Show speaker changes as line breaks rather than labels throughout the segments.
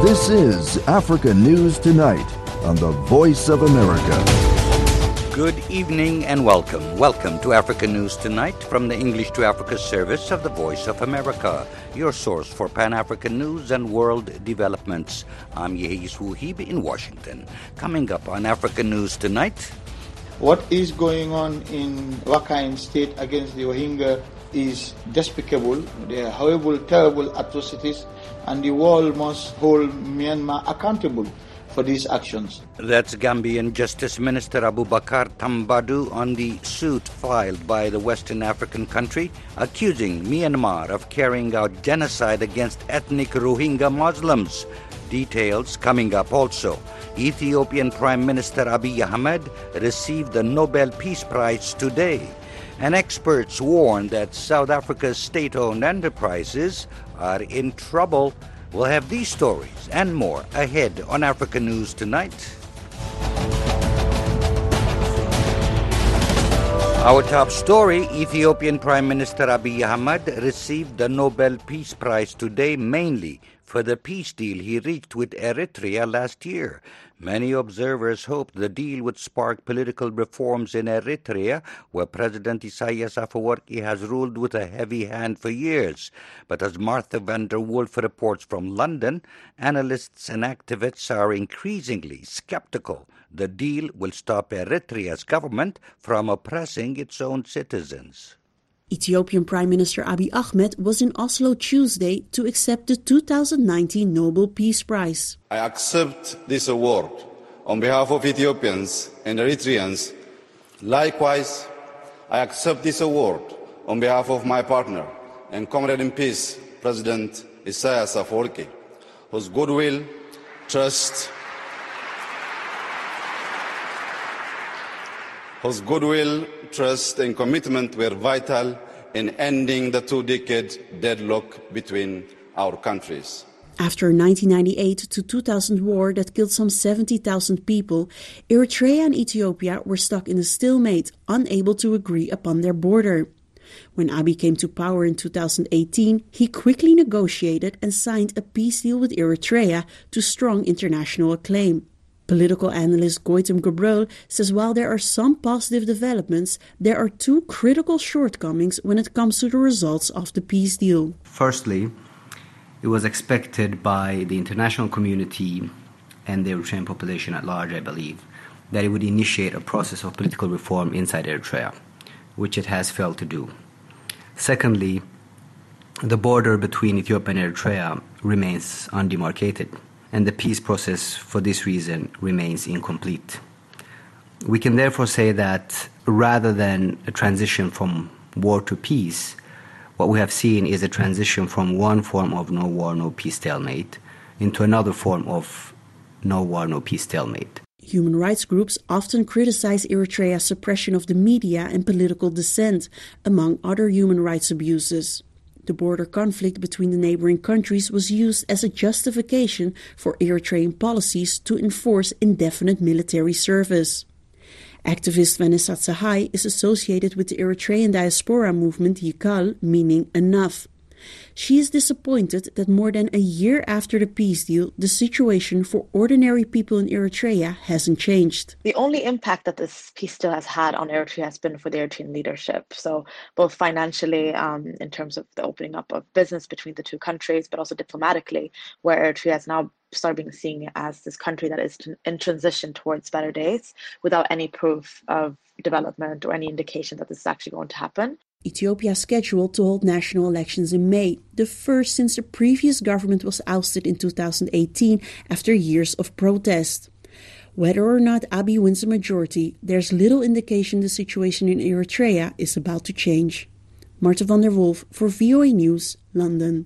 This is Africa News Tonight on the Voice of America.
Good evening and welcome. Welcome to Africa News Tonight from the English to Africa service of the Voice of America, your source for Pan-African news and world developments. I'm Yehis Wuhib in Washington. Coming up on Africa News Tonight.
What is going on in Rakhine State against the Rohingya is despicable. They are horrible, terrible atrocities, and the world must hold Myanmar accountable for these actions.
That's Gambian Justice Minister Abubakar Tambadou on the suit filed by the Western African country accusing Myanmar of carrying out genocide against ethnic Rohingya Muslims. Details coming up also. Ethiopian Prime Minister Abiy Ahmed received the Nobel Peace Prize today. And experts warn that South Africa's state-owned enterprises are in trouble. We'll have these stories and more ahead on Africa News Tonight. Our top story, Ethiopian Prime Minister Abiy Ahmed received the Nobel Peace Prize today mainly for the peace deal he reached with Eritrea last year. Many observers hoped the deal would spark political reforms in Eritrea, where President Isaias Afwerki has ruled with a heavy hand for years. But as Martha van der Wolf reports from London, analysts and activists are increasingly skeptical the deal will stop Eritrea's government from oppressing its own citizens.
Ethiopian Prime Minister Abiy Ahmed was in Oslo Tuesday to accept the 2019 Nobel Peace Prize.
I accept this award on behalf of Ethiopians and Eritreans. Likewise, I accept this award on behalf of my partner and comrade in peace, President Isaias Afwerki, whose goodwill, trust, and commitment were vital in ending the two-decade deadlock between our countries.
After a 1998 to 2000 war that killed some 70,000 people, Eritrea and Ethiopia were stuck in a stalemate, unable to agree upon their border. When Abiy came to power in 2018, he quickly negotiated and signed a peace deal with Eritrea to strong international acclaim. Political analyst Goitem Gebrol says while there are some positive developments, there are two critical shortcomings when it comes to the results of the peace deal.
Firstly, it was expected by the international community and the Eritrean population at large, I believe, that it would initiate a process of political reform inside Eritrea, which it has failed to do. Secondly, the border between Ethiopia and Eritrea remains undemarcated, and the peace process for this reason remains incomplete. We can therefore say that rather than a transition from war to peace, what we have seen is a transition from one form of no war, no peace stalemate into another form of no war, no peace stalemate.
Human rights groups often criticize Eritrea's suppression of the media and political dissent, among other human rights abuses. The border conflict between the neighboring countries was used as a justification for Eritrean policies to enforce indefinite military service. Activist Vanessa Tsahai is associated with the Eritrean diaspora movement Yikal, meaning enough. She is disappointed that more than a year after the peace deal, the situation for ordinary people in Eritrea hasn't changed.
The only impact that this peace deal has had on Eritrea has been for the Eritrean leadership. So both financially, in terms of the opening up of business between the two countries, but also diplomatically, where Eritrea has now started being seen as this country that is in transition towards better days without any proof of development or any indication that this is actually going to happen.
Ethiopia is scheduled to hold national elections in May, the first since the previous government was ousted in 2018 after years of protest. Whether or not Abiy wins a majority, there's little indication the situation in Eritrea is about to change. Martha van der Wolf for VOA News, London.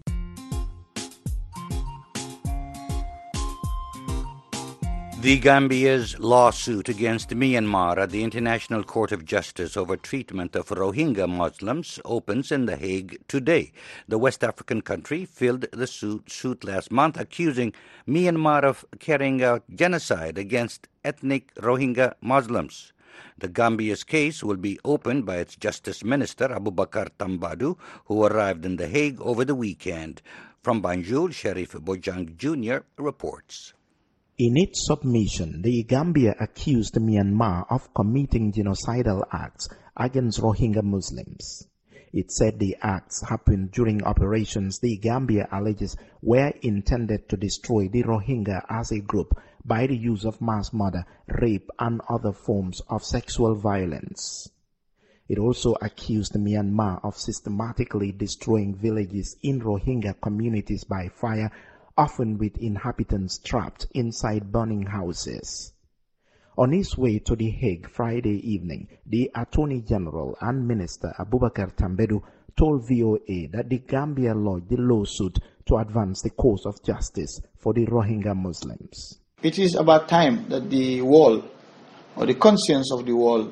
The Gambia's lawsuit against Myanmar at the International Court of Justice over treatment of Rohingya Muslims opens in The Hague today. The West African country filed the suit last month, accusing Myanmar of carrying out genocide against ethnic Rohingya Muslims. The Gambia's case will be opened by its Justice Minister, Abubakar Tambadou, who arrived in The Hague over the weekend. From Banjul, Sheriff Bojang Jr. reports.
In its submission, the Gambia accused Myanmar of committing genocidal acts against Rohingya Muslims. It said the acts happened during operations the Gambia alleges were intended to destroy the Rohingya as a group by the use of mass murder, rape, and other forms of sexual violence. It also accused Myanmar of systematically destroying villages in Rohingya communities by fire, often with inhabitants trapped inside burning houses. On his way to The Hague Friday evening, the Attorney General and Minister Abubakar Tambedu told VOA that the Gambia lodged the lawsuit to advance the cause of justice for the Rohingya Muslims.
It is about time that the world, or the conscience of the world,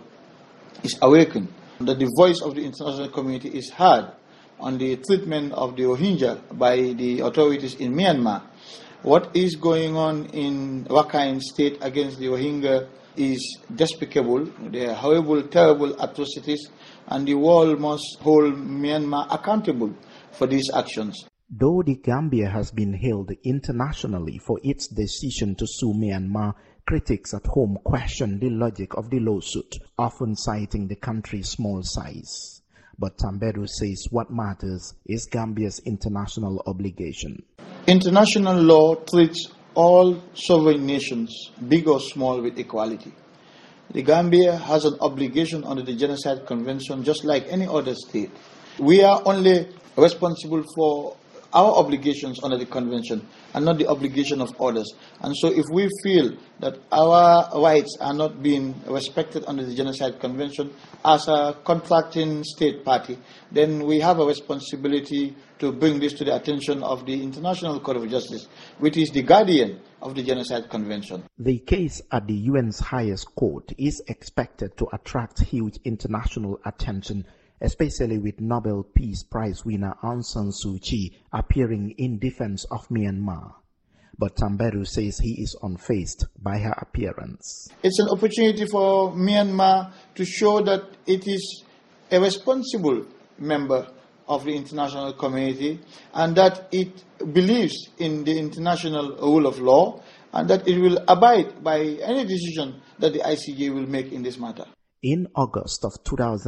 is awakened, that the voice of the international community is heard on the treatment of the Rohingya by the authorities in Myanmar. What is going on in Rakhine State against the Rohingya is despicable. They are horrible, terrible atrocities, and the world must hold Myanmar accountable for these actions.
Though the Gambia has been hailed internationally for its decision to sue Myanmar, critics at home question the logic of the lawsuit, often citing the country's small size. But Tambedu says what matters is Gambia's international obligation.
International law treats all sovereign nations, big or small, with equality. The Gambia has an obligation under the Genocide Convention just like any other state. We are only responsible for our obligations under the convention and not the obligation of others. And so if we feel that our rights are not being respected under the Genocide Convention as a contracting state party, then we have a responsibility to bring this to the attention of the International Court of Justice, which is the guardian of the Genocide Convention.
The case at the UN's highest court is expected to attract huge international attention, especially with Nobel Peace Prize winner Aung San Suu Kyi appearing in defense of Myanmar. But Tambedu says he is unfazed by her appearance.
It's an opportunity for Myanmar to show that it is a responsible member of the international community and that it believes in the international rule of law and that it will abide by any decision that the ICJ will make in this matter.
In August of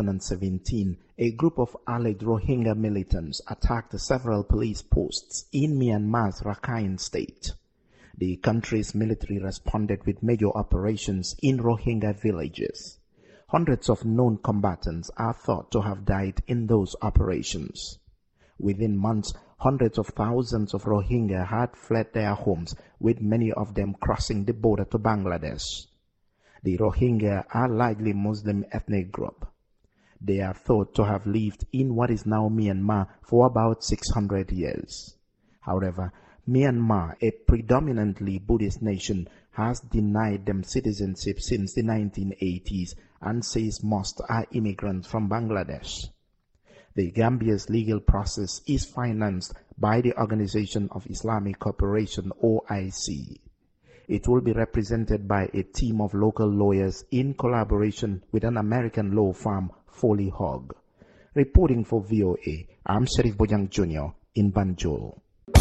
2017, a group of alleged Rohingya militants attacked several police posts in Myanmar's Rakhine State. The country's military responded with major operations in Rohingya villages. Hundreds of known combatants are thought to have died in those operations. Within months, hundreds of thousands of Rohingya had fled their homes, with many of them crossing the border to Bangladesh. The Rohingya are largely Muslim ethnic group. They are thought to have lived in what is now Myanmar for about 600 years. However, Myanmar, a predominantly Buddhist nation, has denied them citizenship since the 1980s and says most are immigrants from Bangladesh. The Gambia's legal process is financed by the Organization of Islamic Cooperation, OIC. It will be represented by a team of local lawyers in collaboration with an American law firm, Foley Hogg. Reporting for VOA, I'm Sheriff Bojang Jr. in Banjul.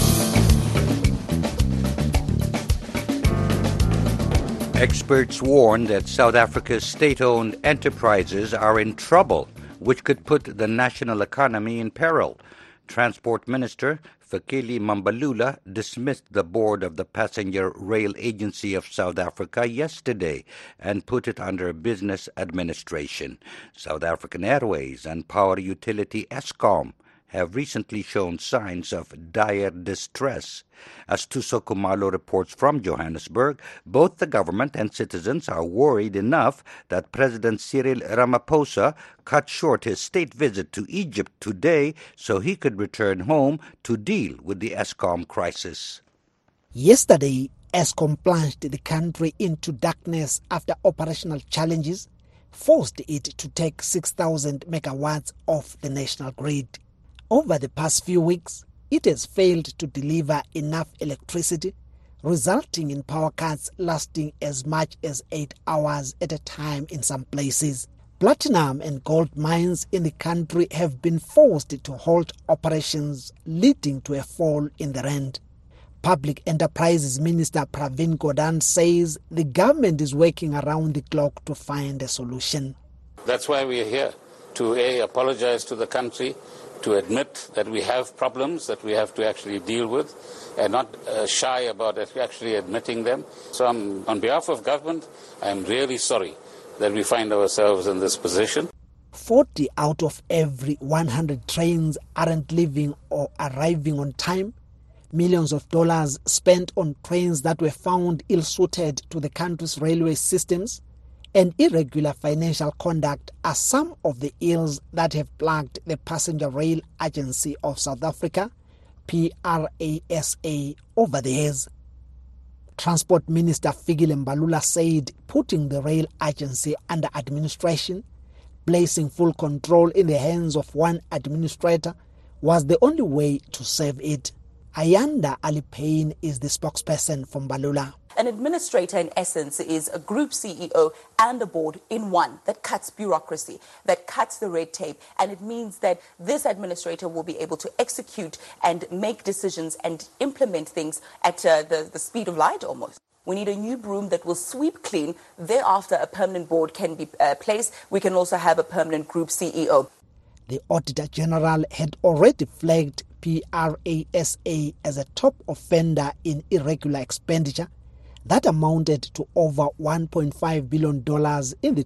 Experts warn that South Africa's state-owned enterprises are in trouble, which could put the national economy in peril. Transport Minister Fikile Mbalula dismissed the board of the Passenger Rail Agency of South Africa yesterday and put it under business administration. South African Airways and power utility Eskom have recently shown signs of dire distress. As Tuso Kumalo reports from Johannesburg, both the government and citizens are worried enough that President Cyril Ramaphosa cut short his state visit to Egypt today so he could return home to deal with the Eskom crisis.
Yesterday, Eskom plunged the country into darkness after operational challenges forced it to take 6,000 megawatts off the national grid. Over the past few weeks, it has failed to deliver enough electricity, resulting in power cuts lasting as much as 8 hours at a time in some places. Platinum and gold mines in the country have been forced to halt operations, leading to a fall in the rand. Public Enterprises Minister Pravin Gordhan says the government is working around the clock to find a solution.
That's why we are here, to apologize to the country, to admit that we have problems that we have to actually deal with, and not shy about actually admitting them. So on behalf of government, I'm really sorry that we find ourselves in this position.
40 out of every 100 trains aren't leaving or arriving on time. Millions of dollars spent on trains that were found ill-suited to the country's railway systems, and irregular financial conduct are some of the ills that have plagued the Passenger Rail Agency of South Africa, PRASA, over the years. Transport Minister Fikile Mbalula said putting the rail agency under administration, placing full control in the hands of one administrator, was the only way to save it. Ayanda Alipane is the spokesperson for Mbalula.
An administrator, in essence, is a group CEO and a board in one that cuts bureaucracy, that cuts the red tape. And it means that this administrator will be able to execute and make decisions and implement things at the speed of light almost. We need a new broom that will sweep clean. Thereafter, a permanent board can be placed. We can also have a permanent group CEO.
The Auditor General had already flagged PRASA as a top offender in irregular expenditure that amounted to over $1.5 billion in the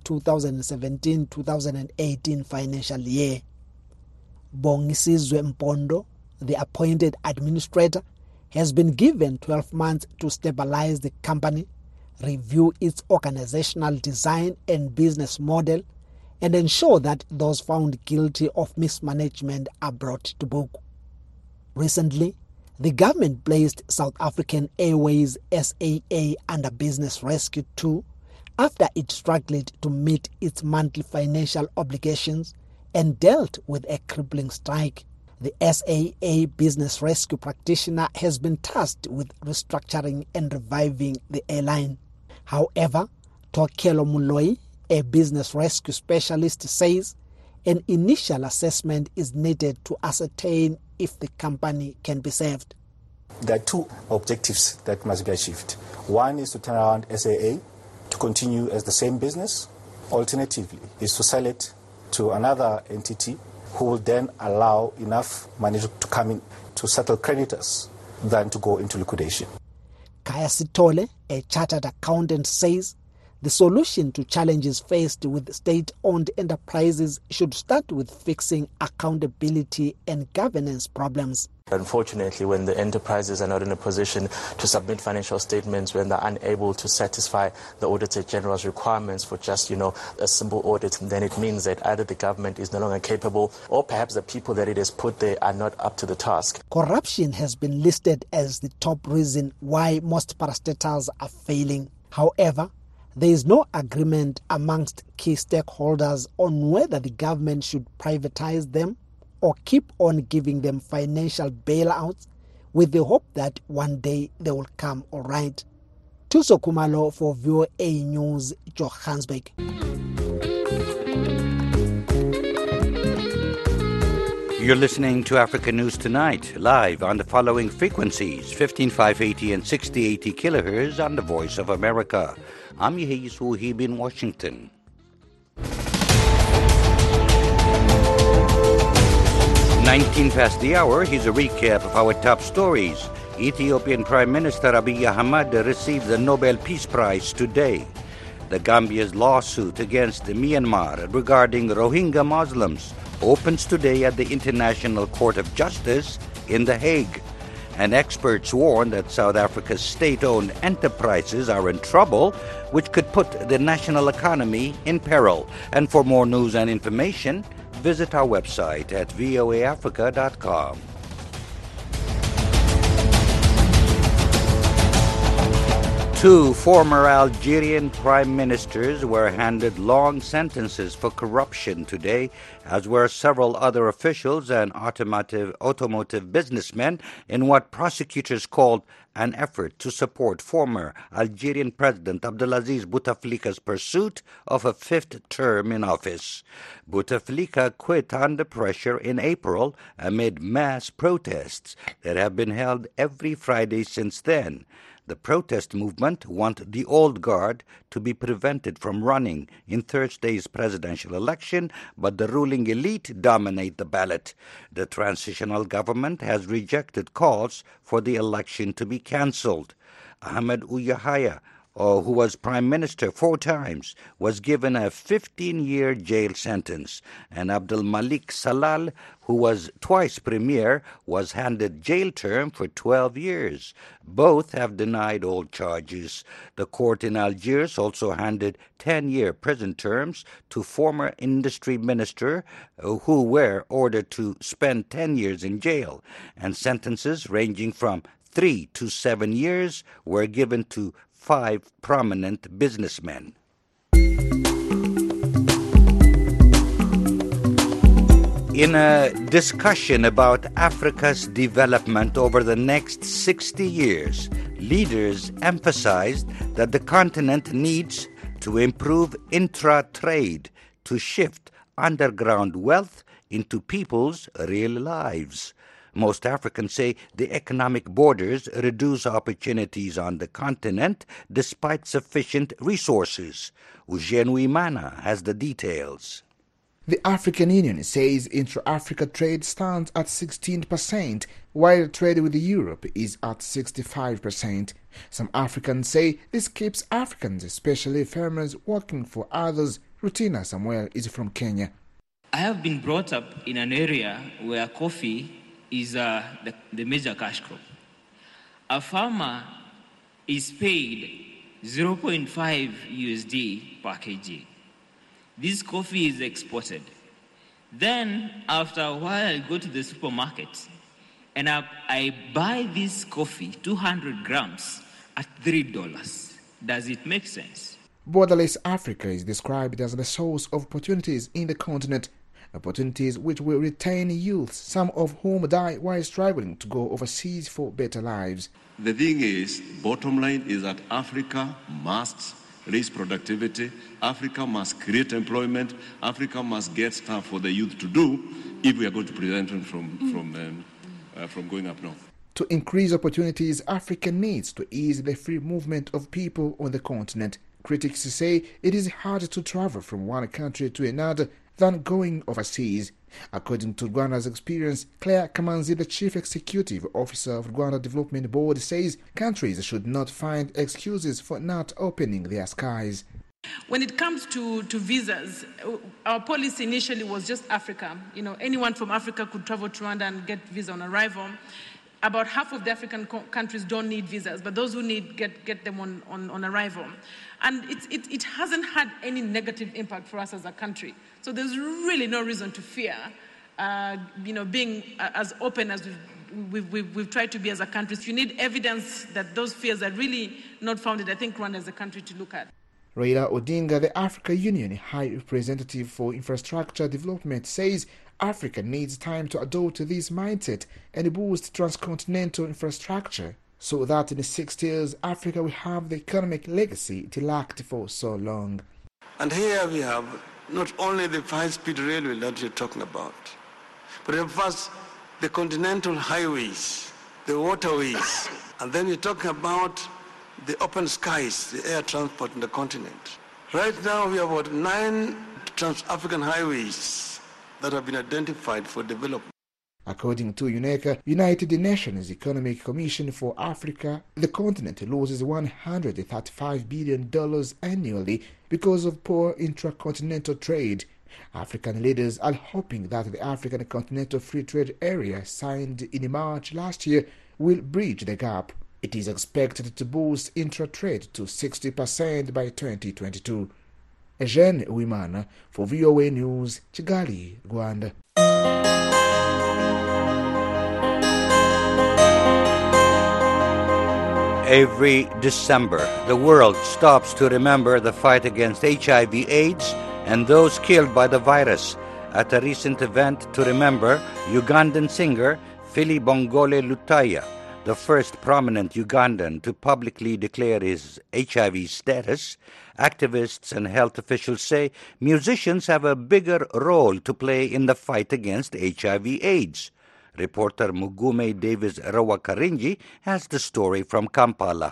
2017-2018 financial year. Bongisizwe Mpondo, the appointed administrator, has been given 12 months to stabilize the company, review its organizational design and business model, and ensure that those found guilty of mismanagement are brought to book. Recently, the government placed South African Airways SAA under Business Rescue 2 after it struggled to meet its monthly financial obligations and dealt with a crippling strike. The SAA Business Rescue practitioner has been tasked with restructuring and reviving the airline. However, Tokelo Muloi, a business rescue specialist, says an initial assessment is needed to ascertain if the company can be saved.
There are two objectives that must be achieved. One is to turn around SAA to continue as the same business. Alternatively, is to sell it to another entity who will then allow enough money to come in to settle creditors than to go into liquidation.
Kaya Sitole, a chartered accountant, says the solution to challenges faced with state-owned enterprises should start with fixing accountability and governance problems.
Unfortunately, when the enterprises are not in a position to submit financial statements, when they're unable to satisfy the Auditor General's requirements for just, a simple audit, then it means that either the government is no longer capable or perhaps the people that it has put there are not up to the task.
Corruption has been listed as the top reason why most parastatals are failing. However, there is no agreement amongst key stakeholders on whether the government should privatize them or keep on giving them financial bailouts with the hope that one day they will come all right. Tuso Kumalo for VOA News, Johannesburg.
You're listening to Africa News Tonight, live on the following frequencies, 15580 and 6080 kilohertz on the Voice of America. I'm Yehi Suhib in Washington. 19 past the hour, here's a recap of our top stories. Ethiopian Prime Minister Abiy Ahmed received the Nobel Peace Prize today. The Gambia's lawsuit against Myanmar regarding Rohingya Muslims opens today at the International Court of Justice in The Hague. And experts warn that South Africa's state-owned enterprises are in trouble, which could put the national economy in peril. And for more news and information, visit our website at voaafrica.com. Two former Algerian prime ministers were handed long sentences for corruption today, as were several other officials and automotive businessmen in what prosecutors called an effort to support former Algerian President Abdelaziz Bouteflika's pursuit of a fifth term in office. Bouteflika quit under pressure in April amid mass protests that have been held every Friday since then. The protest movement want the old guard to be prevented from running in Thursday's presidential election, but the ruling elite dominate the ballot. The transitional government has rejected calls for the election to be cancelled. Ahmed Ould Yahya, who was prime minister 4 times, was given a 15-year jail sentence, and Abdel Malik Salal, who was twice premier, was handed jail term for 12 years. Both have denied all charges. The court in Algiers also handed 10-year prison terms to former industry minister who were ordered to spend 10 years in jail, and sentences ranging from 3 to 7 years were given to 5 prominent businessmen. In a discussion about Africa's development over the next 60 years, leaders emphasized that the continent needs to improve intra-trade to shift underground wealth into people's real lives. Most Africans say the economic borders reduce opportunities on the continent despite sufficient resources. Eugene Uimana has the details.
The African Union says intra-Africa trade stands at 16%, while trade with Europe is at 65%. Some Africans say this keeps Africans, especially farmers, working for others. Rutina Samuel is from Kenya.
I have been brought up in an area where coffee is the major cash crop. A farmer is paid 0.5 USD per kg. This coffee is exported. Then, after a while, I go to the supermarket and I buy this coffee, 200 grams, at $3. Does it make sense?
Borderless Africa is described as the source of opportunities in the continent, opportunities which will retain youths, some of whom die while struggling to go overseas for better lives.
The thing is, bottom line is that Africa must raise productivity, Africa must create employment, Africa must get stuff for the youth to do if we are going to prevent them from going up north.
To increase opportunities, Africa needs to ease the free movement of people on the continent. Critics say it is harder to travel from one country to another than going overseas. According to Rwanda's experience, Claire Kamanzi, the Chief Executive Officer of Rwanda Development Board, says countries should not find excuses for not opening their skies.
When it comes to visas, our policy initially was just Africa. Anyone from Africa could travel to Rwanda and get visa on arrival. About half of the African countries don't need visas, but those who need get them on arrival. And it hasn't had any negative impact for us as a country. So there's really no reason to fear, being as open as we've tried to be as a country. If you need evidence that those fears are really not founded, I think Rwanda is a country to look at.
Raila Odinga, the African Union High Representative for Infrastructure Development, says Africa needs time to adopt this mindset and boost transcontinental infrastructure so that in 6 years Africa will have the economic legacy it lacked for so long.
And here we have not only the high-speed railway that you're talking about, but first the continental highways, the waterways, and then you're talking about the open skies, the air transport in the continent. Right now we have about 9 trans-African highways that have been identified for development.
According to UNECA, United Nations Economic Commission for Africa, the continent loses $135 billion annually because of poor intracontinental trade. African leaders are hoping that the African Continental Free Trade Area signed in March last year will bridge the gap. It is expected to boost intra-trade to 60% by 2022. Eugene Uimana for VOA News, Kigali, Rwanda.
Every December, the world stops to remember the fight against HIV/AIDS and those killed by the virus. At a recent event to remember Ugandan singer Phili Bongole Lutaya, the first prominent Ugandan to publicly declare his HIV status, activists and health officials say musicians have a bigger role to play in the fight against HIV/AIDS. Reporter Mugume Davis Rawakarinji has the story from Kampala.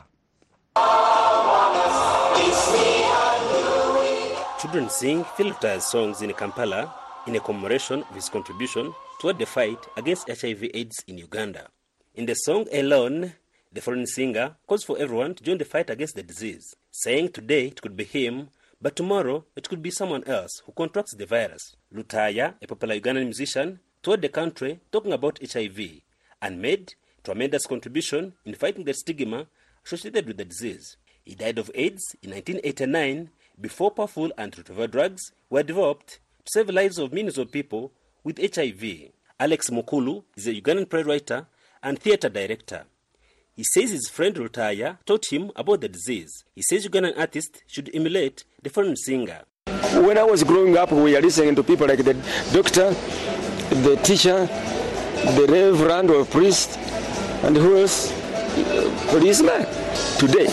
Children sing Phil Lutaya's songs in Kampala in a commemoration of his contribution toward the fight against HIV/AIDS in Uganda. In the song Alone, the foreign singer calls for everyone to join the fight against the disease, saying today it could be him, but tomorrow it could be someone else who contracts the virus. Lutaya, a popular Ugandan musician, toured the country talking about HIV and made a tremendous contribution in fighting the stigma associated with the disease. He died of AIDS in 1989 before powerful antiretroviral drugs were developed to save the lives of millions of people with HIV. Alex Mukulu is a Ugandan playwright and theatre director. He says his friend Lutaya taught him about the disease. He says Ugandan artists should emulate the foreign singer.
When I was growing up, we were listening to people like the doctor, the teacher, the reverend or priest, and who else? Policeman. Today,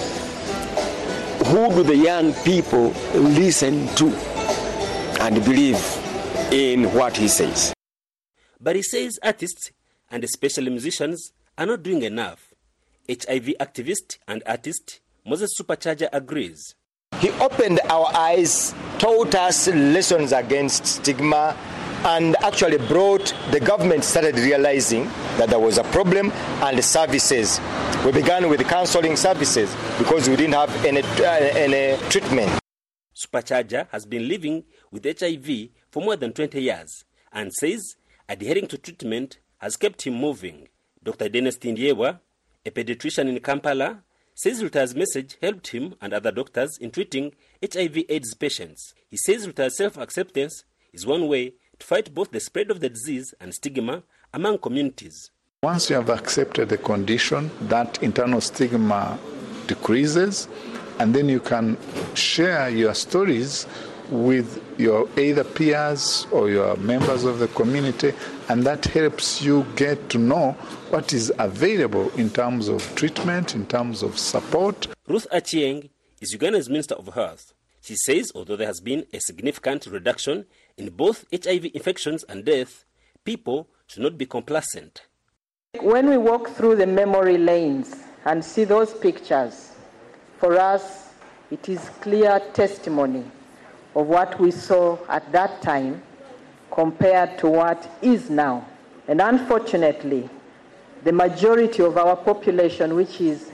who do the young people listen to and believe in what he says?
But he says artists, and especially musicians, are not doing enough. HIV activist and artist Moses Supercharger agrees.
He opened our eyes, taught us lessons against stigma, and actually brought the government started realizing that there was a problem and the services. We began with counseling services because we didn't have any treatment.
Supercharger has been living with HIV for more than 20 years and says adhering to treatment has kept him moving. Dr. Dennis Tindyewa, a pediatrician in Kampala, says Lutaya's message helped him and other doctors in treating HIV/AIDS patients. He says Lutaya's self-acceptance is one way to fight both the spread of the disease and stigma among communities.
Once you have accepted the condition, that internal stigma decreases, and then you can share your stories with your either peers or your members of the community, and that helps you get to know what is available in terms of treatment, in terms of support.
Ruth Achieng is Uganda's Minister of Health. She says although there has been a significant reduction in both HIV infections and death, people should not be complacent.
When we walk through the memory lanes and see those pictures, for us it is clear testimony of what we saw at that time compared to what is now. And unfortunately, the majority of our population, which is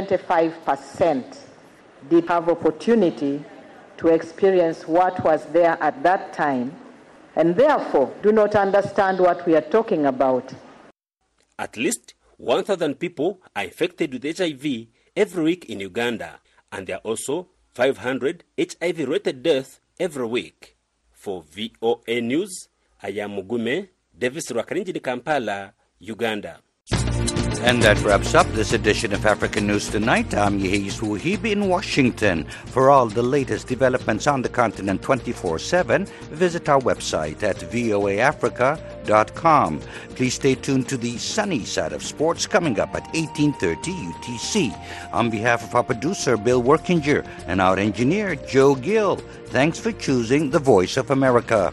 75%, did have opportunity to experience what was there at that time, and therefore do not understand what we are talking about.
At least 1,000 people are infected with HIV every week in Uganda, and there are also 500 HIV-related deaths every week. For VOA News, I am Mugume Davis Rwakarinji, Kampala, Uganda.
And that wraps up this edition of African News Tonight. I'm Yehis Wuhibi in Washington. For all the latest developments on the continent 24/7, visit our website at voaafrica.com. Please stay tuned to the sunny side of sports coming up at 18:30 UTC. On behalf of our producer, Bill Workinger, and our engineer, Joe Gill, thanks for choosing the Voice of America.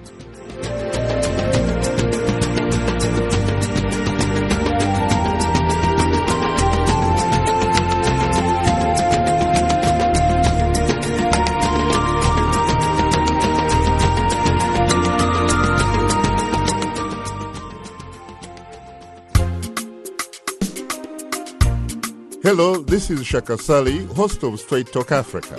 Hello, this is Shaka Sali, host of Straight Talk Africa.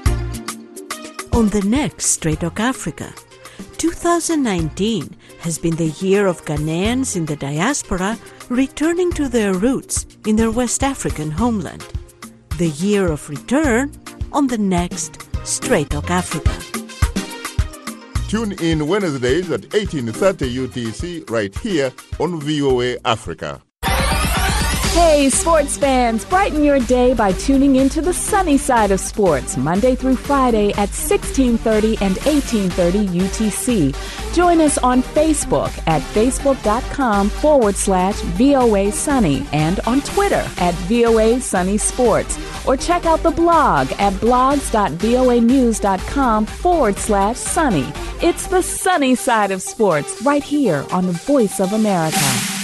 On the next Straight Talk Africa, 2019 has been the year of Ghanaians in the diaspora returning to their roots in their West African homeland. The year of return on the next Straight Talk Africa.
Tune in Wednesdays at 18:30 UTC right here on VOA Africa.
Hey, sports fans, brighten your day by tuning into the sunny side of sports, Monday through Friday at 1630 and 1830 UTC. Join us on Facebook at facebook.com/VOA Sunny and on Twitter at VOA Sunny Sports. Or check out the blog at blogs.voanews.com/sunny. It's the sunny side of sports right here on the Voice of America.